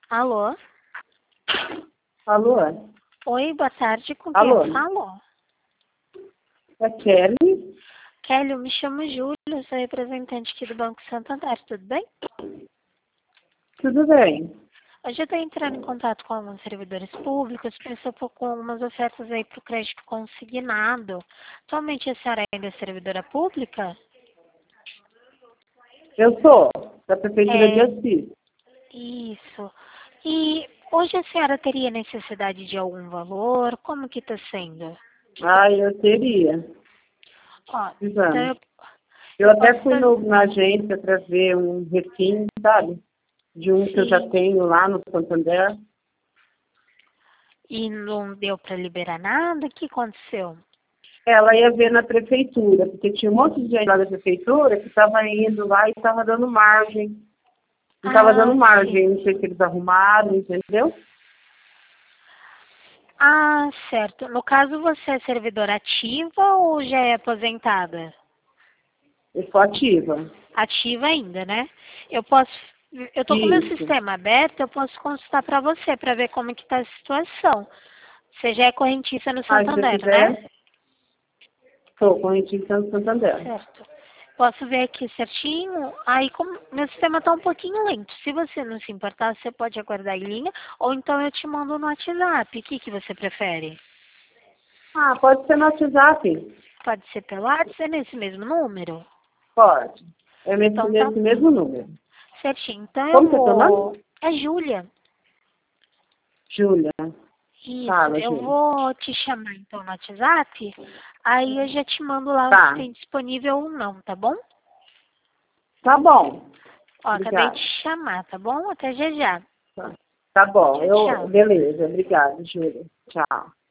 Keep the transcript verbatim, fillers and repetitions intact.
Alô? Alô? Oi, boa tarde. Com quem Alô? eu falo? É Kelly? Kelly, eu me chamo Júlia, sou representante aqui do Banco Santander, tudo bem? Tudo bem. Hoje eu estou entrando em contato com alguns servidores públicos, pensou com algumas ofertas aí para o crédito consignado. Atualmente a senhora ainda é servidora pública? Eu sou da Prefeitura de É, Assis. isso. E hoje a senhora teria necessidade de algum valor? Como que está sendo? Ah, eu teria. Ó, então Exame. eu, Eu eu até posso fui fazer... no- na agência para ver um refim, sabe? De um que eu já Sim. tenho lá no Santander. E não deu para liberar nada? O que aconteceu? Ela ia ver na prefeitura, porque tinha um monte de gente lá da prefeitura que estava indo lá e estava dando margem. Não estava dando Ah, sim. margem, não sei se eles arrumaram, entendeu? Ah, certo. No caso, você é servidora ativa ou já é aposentada? Eu sou ativa. Ativa ainda, né? Eu posso, eu tô com o meu Isso. sistema aberto, eu posso consultar para você para ver como que tá a situação. Você já é correntista no Ah, se você Santander, né? quiser, sou correntista no Santander. Certo. Posso ver aqui certinho. Aí, como meu sistema tá um pouquinho lento. Se você não se importar, você pode aguardar em linha, ou então eu te mando no WhatsApp. O que que você prefere? Ah, pode ser no WhatsApp. Pode ser pelo WhatsApp, é nesse mesmo número? Pode. É nesse, Então tá nesse mesmo número. certinho. Então eu Como que é seu vou. nome? É Júlia. Júlia. Isso, Fala, eu Júlia. vou te chamar então no WhatsApp. Aí eu já te mando lá se Tá. tem disponível ou não, tá bom? Tá bom. Ó, acabei de Obrigada. te chamar, tá bom? Até já já. Tá, tá bom. Tchau, Eu, tchau. beleza. Obrigada, Júlia. Tchau.